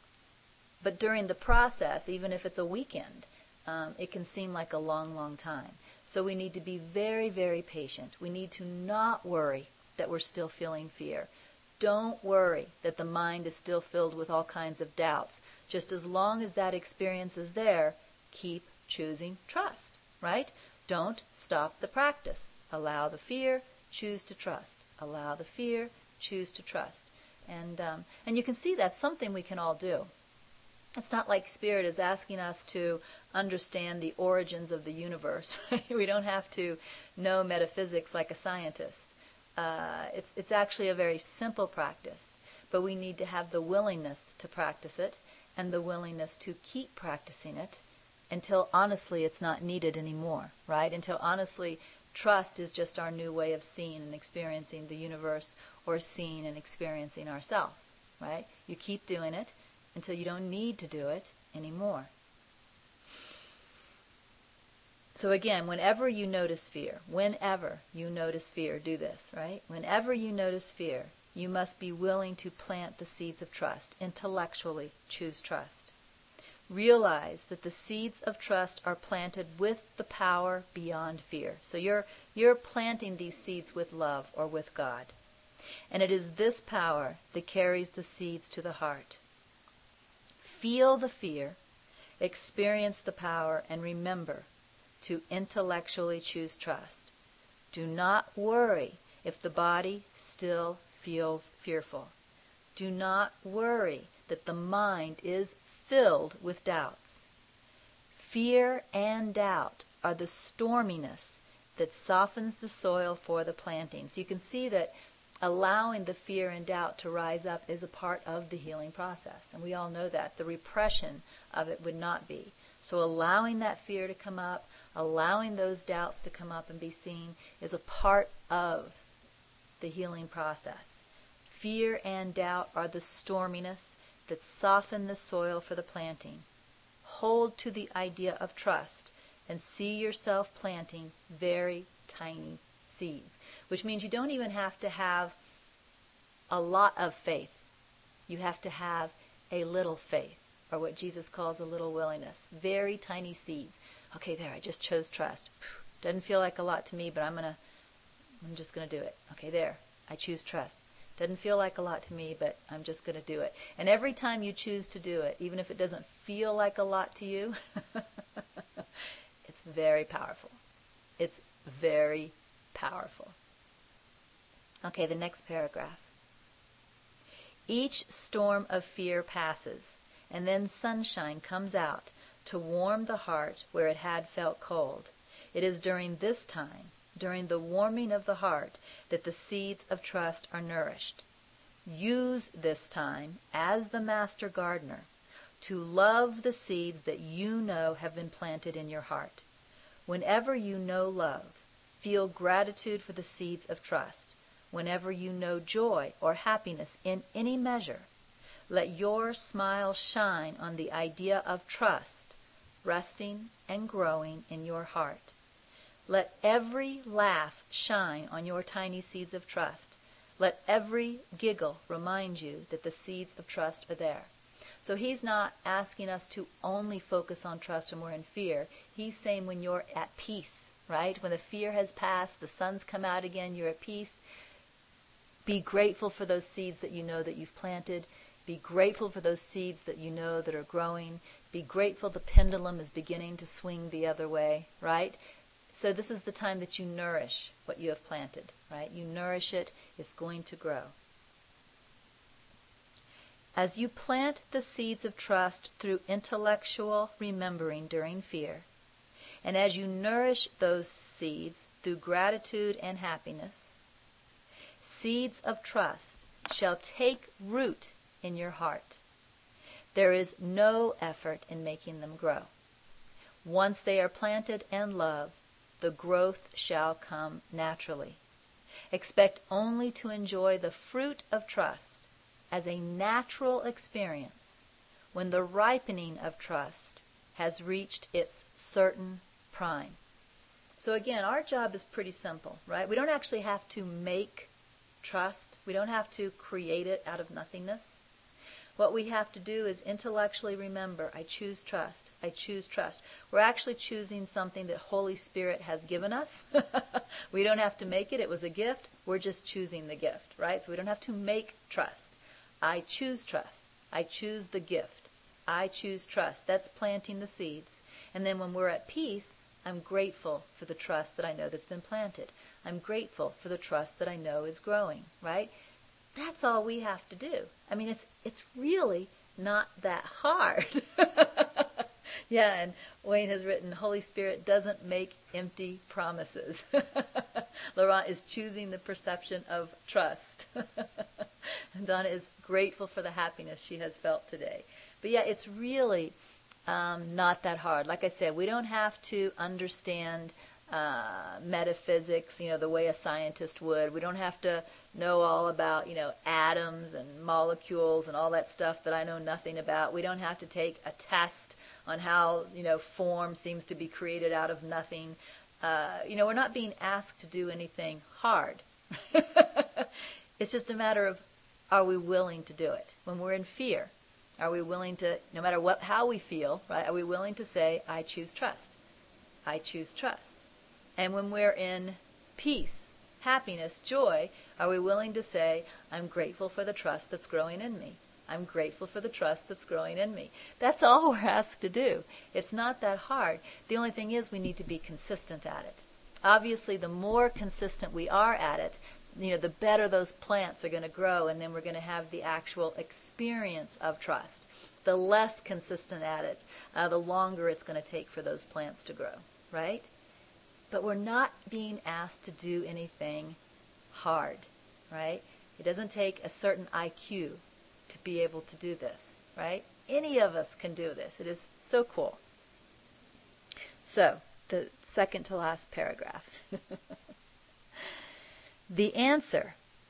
But during the process, even if it's a weekend, it can seem like a long, long time. So we need to be very, very patient. We need to not worry that we're still feeling fear. Don't worry that the mind is still filled with all kinds of doubts. Just as long as that experience is there, keep choosing trust, right? Don't stop the practice. Allow the fear, choose to trust. Allow the fear, choose to trust. And you can see that's something we can all do. It's not like Spirit is asking us to understand the origins of the universe. We don't have to know metaphysics like a scientist. It's actually a very simple practice, but we need to have the willingness to practice it and the willingness to keep practicing it until honestly it's not needed anymore, right? Until honestly trust is just our new way of seeing and experiencing the universe, or seeing and experiencing ourselves, right? You keep doing it until you don't need to do it anymore. So again, whenever you notice fear, do this, right? Whenever you notice fear, you must be willing to plant the seeds of trust. Intellectually choose trust. Realize that the seeds of trust are planted with the power beyond fear. So you're planting these seeds with love or with God. And it is this power that carries the seeds to the heart. Feel the fear, experience the power, and remember to intellectually choose trust. Do not worry if the body still feels fearful. Do not worry that the mind is filled with doubts. Fear and doubt are the storminess that softens the soil for the planting. So you can see that allowing the fear and doubt to rise up is a part of the healing process. And we all know that. The repression of it would not be. So allowing that fear to come up, allowing those doubts to come up and be seen, is a part of the healing process. Fear and doubt are the storminess that soften the soil for the planting. Hold to the idea of trust and see yourself planting very tiny seeds, which means you don't even have to have a lot of faith. You have to have a little faith, or what Jesus calls a little willingness. Very tiny seeds. Okay, there, I just chose trust. Doesn't feel like a lot to me, but I'm just going to do it. Okay, there, I choose trust. Doesn't feel like a lot to me, but I'm just going to do it. And every time you choose to do it, even if it doesn't feel like a lot to you, it's very powerful. It's very powerful. Okay, the next paragraph. Each storm of fear passes, and then sunshine comes out to warm the heart where it had felt cold. It is during this time, during the warming of the heart, that the seeds of trust are nourished. Use this time as the master gardener to love the seeds that you know have been planted in your heart. Whenever you know love, feel gratitude for the seeds of trust. Whenever you know joy or happiness in any measure, let your smile shine on the idea of trust, resting and growing in your heart. Let every laugh shine on your tiny seeds of trust. Let every giggle remind you that the seeds of trust are there. So he's not asking us to only focus on trust when we're in fear. He's saying when you're at peace, right? When the fear has passed, the sun's come out again, you're at peace. Be grateful for those seeds that you know that you've planted. Be grateful for those seeds that you know that are growing. Be grateful the pendulum is beginning to swing the other way, right? So this is the time that you nourish what you have planted, right? You nourish it, it's going to grow. As you plant the seeds of trust through intellectual remembering during fear, and as you nourish those seeds through gratitude and happiness, seeds of trust shall take root in your heart. There is no effort in making them grow. Once they are planted and loved, the growth shall come naturally. Expect only to enjoy the fruit of trust as a natural experience when the ripening of trust has reached its certain prime. So again, our job is pretty simple, right? We don't actually have to make trust. We don't have to create it out of nothingness. What we have to do is intellectually remember, I choose trust. I choose trust. We're actually choosing something that Holy Spirit has given us. We don't have to make it. It was a gift. We're just choosing the gift, right? So we don't have to make trust. I choose trust. I choose the gift. I choose trust. That's planting the seeds. And then when we're at peace, I'm grateful for the trust that I know that's been planted. I'm grateful for the trust that I know is growing, right? That's all we have to do. I mean, it's really not that hard. Yeah, and Wayne has written, Holy Spirit doesn't make empty promises. Laurent is choosing the perception of trust. And Donna is grateful for the happiness she has felt today. But yeah, it's really not that hard. Like I said, we don't have to understand metaphysics, the way a scientist would. We don't have to know all about, atoms and molecules and all that stuff that I know nothing about. We don't have to take a test on how, form seems to be created out of nothing. We're not being asked to do anything hard. It's just a matter of, are we willing to do it? When we're in fear, are we willing to, no matter how we feel, right? Are we willing to say, I choose trust? I choose trust. And when we're in peace, happiness, joy, are we willing to say, I'm grateful for the trust that's growing in me? I'm grateful for the trust that's growing in me. That's all we're asked to do. It's not that hard. The only thing is we need to be consistent at it. Obviously, the more consistent we are at it, the better those plants are going to grow, and then we're going to have the actual experience of trust. The less consistent at it, the longer it's going to take for those plants to grow, right? But we're not being asked to do anything hard, right? It doesn't take a certain IQ to be able to do this, right? Any of us can do this. It is so cool. So, the second to last paragraph. This answer,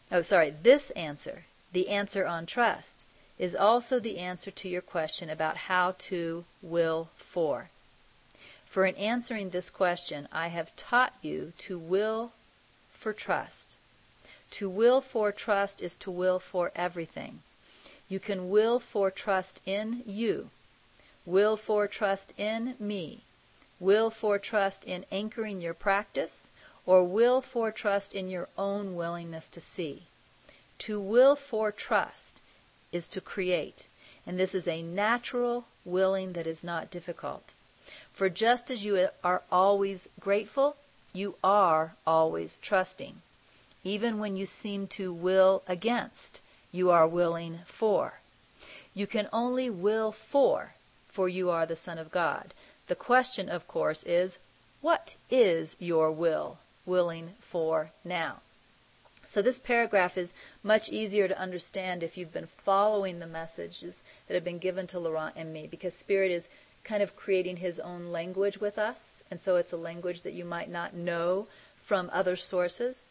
the answer on trust, is also the answer to your question about how to will for. For in answering this question, I have taught you to will for trust. To will for trust is to will for everything. You can will for trust in you, will for trust in me, will for trust in anchoring your practice, or will for trust in your own willingness to see. To will for trust is to create, and this is a natural willing that is not difficult. For just as you are always grateful, you are always trusting. Even when you seem to will against, you are willing for. You can only will for you are the Son of God. The question, of course, is, what is your willing for now? So this paragraph is much easier to understand if you've been following the messages that have been given to Laurent and me, because Spirit is kind of creating his own language with us, and so it's a language that you might not know from other sources.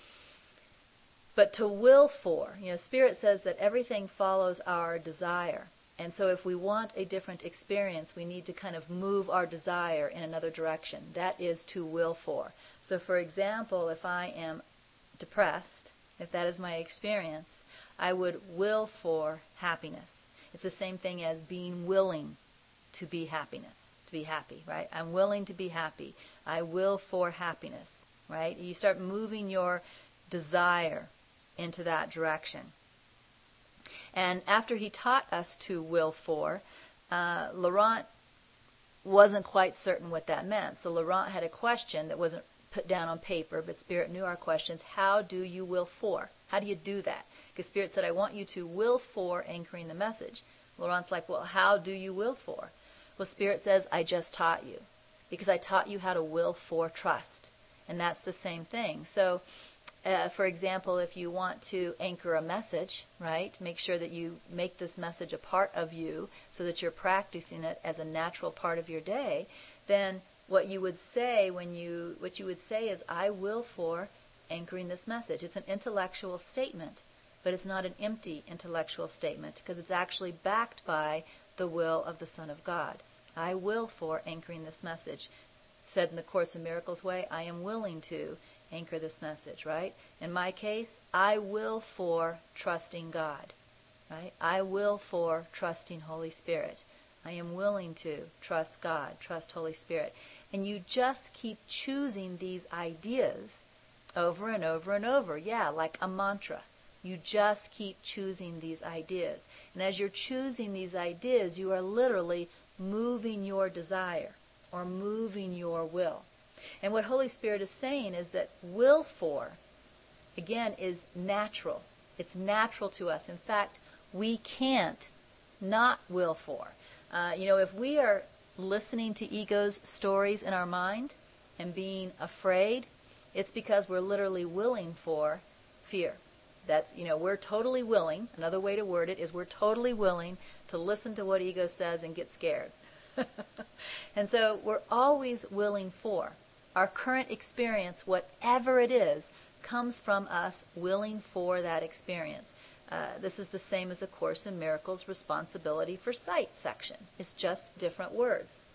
But to will for, Spirit says that everything follows our desire. And so if we want a different experience, we need to kind of move our desire in another direction. That is to will for. So for example, if I am depressed, if that is my experience, I would will for happiness. It's the same thing as being willing to be happy, right? I'm willing to be happy. I will for happiness, right? You start moving your desire into that direction. And after he taught us to will for, Laurent wasn't quite certain what that meant. So Laurent had a question that wasn't put down on paper, but Spirit knew our questions. How do you will for? How do you do that? Because Spirit said, I want you to will for anchoring the message. Laurent's like, well, how do you will for? Well, Spirit says, I just taught you. Because I taught you how to will for trust. And that's the same thing. So, for example, if you want to anchor a message, right, make sure that you make this message a part of you so that you're practicing it as a natural part of your day, then what you would say is, I will for anchoring this message. It's an intellectual statement, but it's not an empty intellectual statement because it's actually backed by the will of the Son of God. I will for anchoring this message. Said in the Course in Miracles way, I am willing to anchor this message, right? In my case, I will for trusting God, right? I will for trusting Holy Spirit. I am willing to trust God, trust Holy Spirit. And you just keep choosing these ideas over and over and over. Yeah, like a mantra. You just keep choosing these ideas. And as you're choosing these ideas, you are literally moving your desire or moving your will. And what Holy Spirit is saying is that will for, again, is natural. It's natural to us. In fact, we can't not will for. If we are listening to ego's stories in our mind and being afraid, it's because we're literally willing for fear. That's, we're totally willing. Another way to word it is we're totally willing to listen to what ego says and get scared. And so we're always willing for. Our current experience, whatever it is, comes from us willing for that experience. This is the same as A Course in Miracles responsibility for sight section. It's just different words.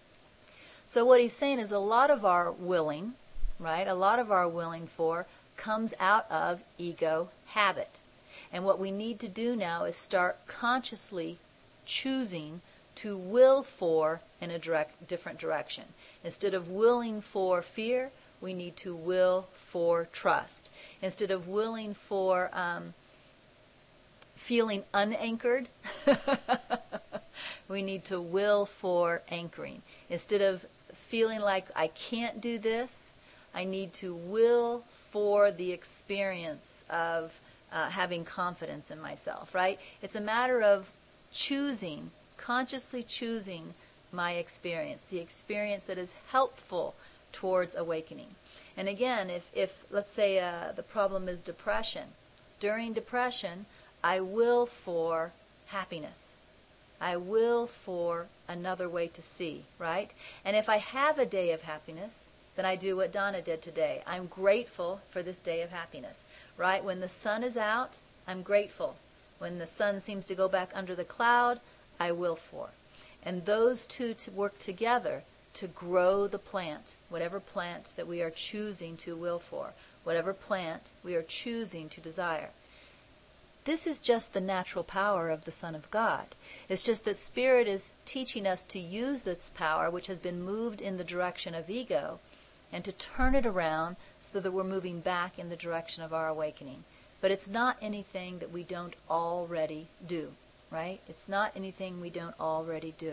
So what he's saying is a lot of our willing, right, a lot of our willing for comes out of ego habit. And what we need to do now is start consciously choosing to will for in a different direction. Instead of willing for fear, we need to will for trust. Instead of willing for feeling unanchored, we need to will for anchoring. Instead of feeling like I can't do this, I need to will for the experience of having confidence in myself, right? It's a matter of choosing, consciously choosing my experience, the experience that is helpful towards awakening. And again, if let's say the problem is depression, during depression, I will for happiness. I will for another way to see, right? And if I have a day of happiness, then I do what Donna did today. I'm grateful for this day of happiness, right? When the sun is out, I'm grateful. When the sun seems to go back under the cloud, I will for. And those two to work together to grow the plant, whatever plant that we are choosing to will for, whatever plant we are choosing to desire. This is just the natural power of the Son of God. It's just that Spirit is teaching us to use this power, which has been moved in the direction of ego, and to turn it around so that we're moving back in the direction of our awakening. But it's not anything that we don't already do, right? It's not anything we don't already do.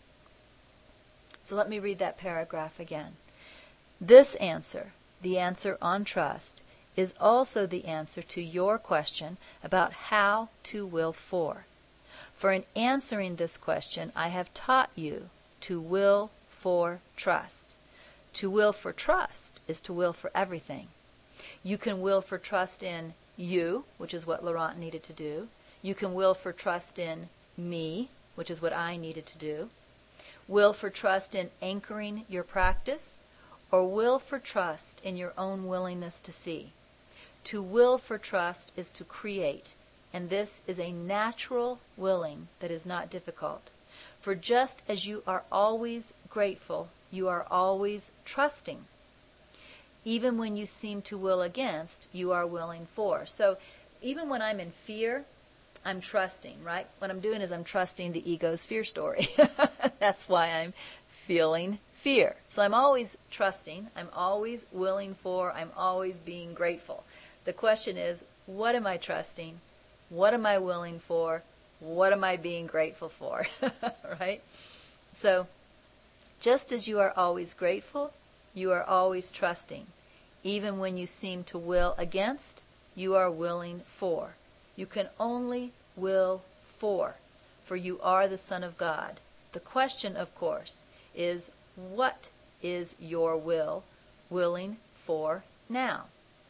So let me read that paragraph again. This answer, the answer on trust, is also the answer to your question about how to will for. For in answering this question, I have taught you to will for trust. To will for trust is to will for everything. You can will for trust in you, which is what Laurent needed to do. You can will for trust in me, which is what I needed to do. Will for trust in anchoring your practice, or will for trust in your own willingness to see. To will for trust is to create, and this is a natural willing that is not difficult. For just as you are always grateful, you are always trusting. Even when you seem to will against, you are willing for. So even when I'm in fear, I'm trusting, right? What I'm doing is I'm trusting the ego's fear story. That's why I'm feeling fear. So I'm always trusting, I'm always willing for, I'm always being grateful. The question is, what am I trusting? What am I willing for? What am I being grateful for? Right? So, just as you are always grateful, you are always trusting. Even when you seem to will against, you are willing for. You can only will for you are the Son of God. The question, of course, is what is your will willing for now?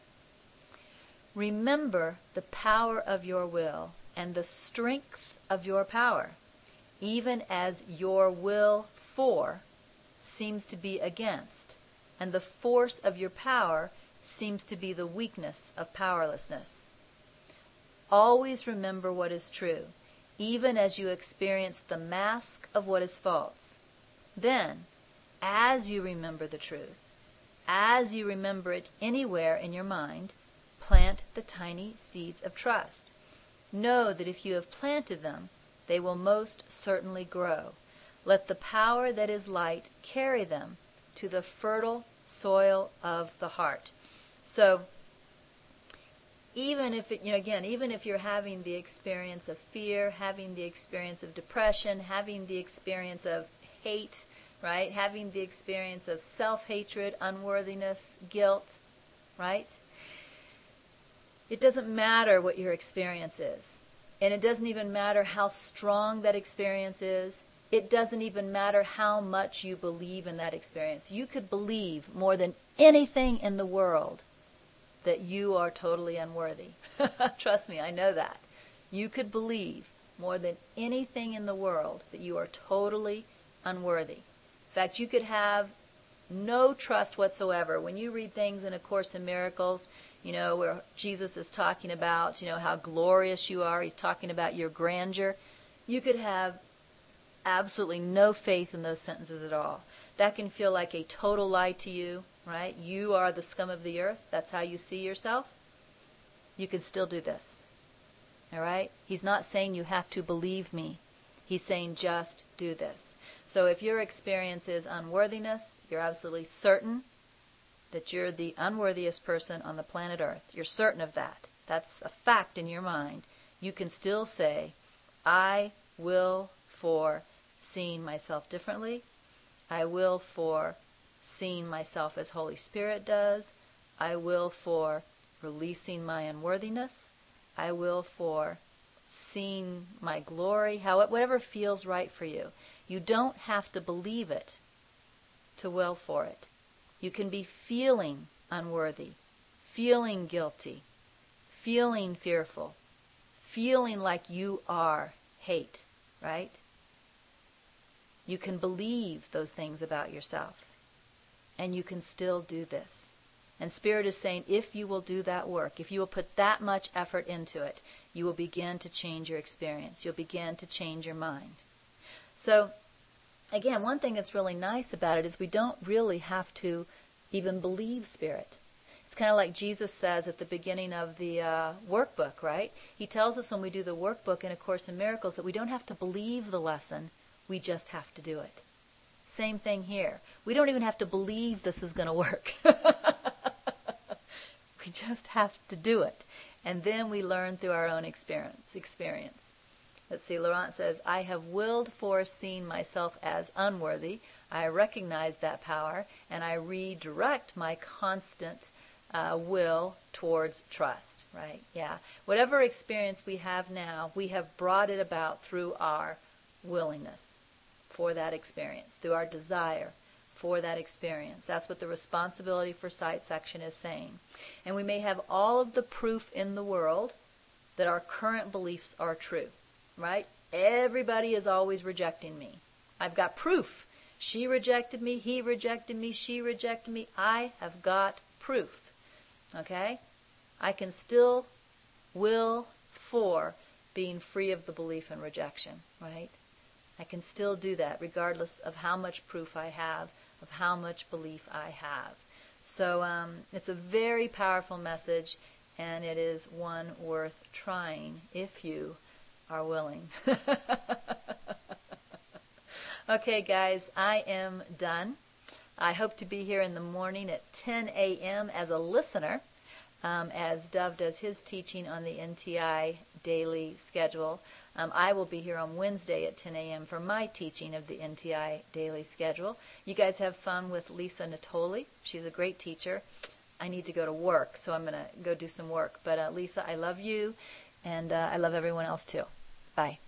Remember the power of your will and the strength of your power, even as your will for seems to be against, and the force of your power seems to be the weakness of powerlessness. Always remember what is true, even as you experience the mask of what is false. Then, as you remember the truth, as you remember it anywhere in your mind, plant the tiny seeds of trust. Know that if you have planted them, they will most certainly grow. Let the power that is light carry them to the fertile soil of the heart. So, even if even if you're having the experience of fear, having the experience of depression, having the experience of hate, right? Having the experience of self-hatred, unworthiness, guilt, right? It doesn't matter what your experience is. And it doesn't even matter how strong that experience is. It doesn't even matter how much you believe in that experience. You could believe more than anything in the world that you are totally unworthy. Trust me, I know that. You could believe more than anything in the world that you are totally unworthy. In fact, you could have no trust whatsoever. When you read things in A Course in Miracles, where Jesus is talking about, how glorious you are, he's talking about your grandeur, you could have absolutely no faith in those sentences at all. That can feel like a total lie to you, right? You are the scum of the earth. That's how you see yourself. You can still do this. All right? He's not saying you have to believe me. He's saying just do this. So if your experience is unworthiness, you're absolutely certain that you're the unworthiest person on the planet Earth. You're certain of that. That's a fact in your mind. You can still say, I will for seeing myself differently. I will for seeing myself as Holy Spirit does. I will for releasing my unworthiness. I will for seeing my glory, whatever feels right for you. You don't have to believe it to will for it. You can be feeling unworthy, feeling guilty, feeling fearful, feeling like you are hate, right? You can believe those things about yourself, and you can still do this. And Spirit is saying, if you will do that work, if you will put that much effort into it, you will begin to change your experience. You'll begin to change your mind. So, again, one thing that's really nice about it is we don't really have to even believe Spirit. It's kind of like Jesus says at the beginning of the workbook, right? He tells us when we do the workbook in A Course in Miracles that we don't have to believe the lesson, we just have to do it. Same thing here. We don't even have to believe this is going to work. We just have to do it. And then we learn through our own experience. Let's see, Laurent says, I have willed for seeing myself as unworthy. I recognize that power, and I redirect my constant will towards trust, right? Yeah. Whatever experience we have now, we have brought it about through our willingness for that experience, through our desire for that experience. That's what the responsibility for sight section is saying. And we may have all of the proof in the world that our current beliefs are true, right? Everybody is always rejecting me. I've got proof. She rejected me, he rejected me, she rejected me. I have got proof. Okay? I can still will for being free of the belief in rejection, right? I can still do that regardless of how much proof I have, of how much belief I have. So it's a very powerful message, and it is one worth trying if you are willing. Okay, guys, I am done. I hope to be here in the morning at 10 a.m. as a listener, as Dove does his teaching on the NTI daily schedule. I will be here on Wednesday at 10 a.m. for my teaching of the NTI daily schedule. You guys have fun with Lisa Natoli. She's a great teacher. I need to go to work, so I'm going to go do some work. But Lisa, I love you, and I love everyone else too. Bye.